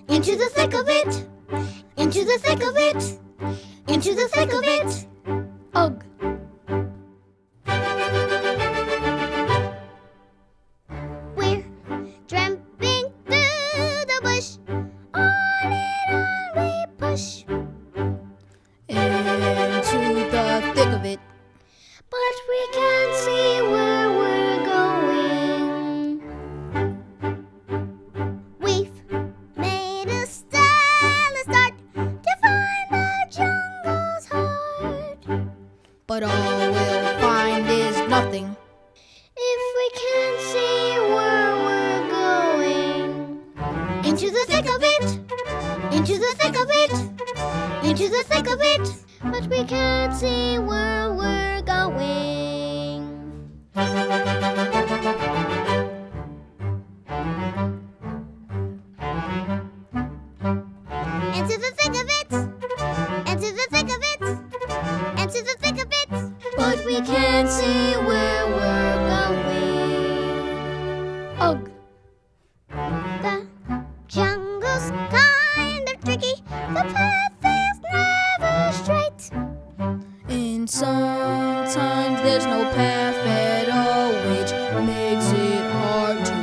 Into the thick of it, into the thick of it, into the thick of it. Ugh. We're tramping through the bush, on and on we push. Into the thick of it. But we can't see where we're going. We've made a stellar start to find the jungle's heart. But all we'll find is nothing. If we can't see where we're going. Into the thick of it, into the thick of it, into the thick of it. But we can't see where we're going. Into the thick of it, into the thick of it, into the thick of it. But we can't see where we're going. Ugh. The jungle's kind of tricky. The path is never straight. And sometimes there's no path at all, which makes it hard to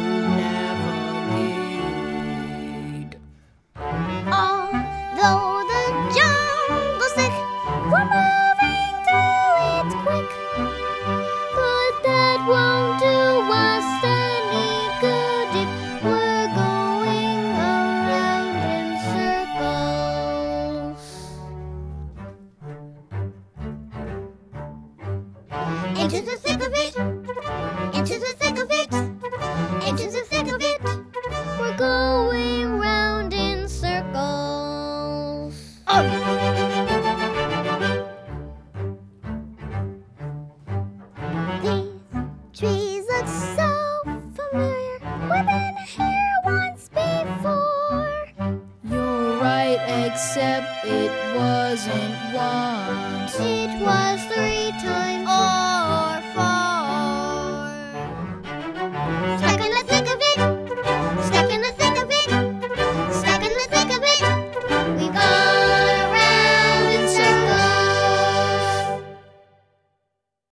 navigate. Although the jungle's thick, we're moving through it quick. But that won't do us any good if we're going around in circles. Into the thick of it, into the thick of it, into the thick of it. We're going round in circles. These trees look so familiar. We've been here once before. You're right, except it wasn't once. It was 3 times or 4.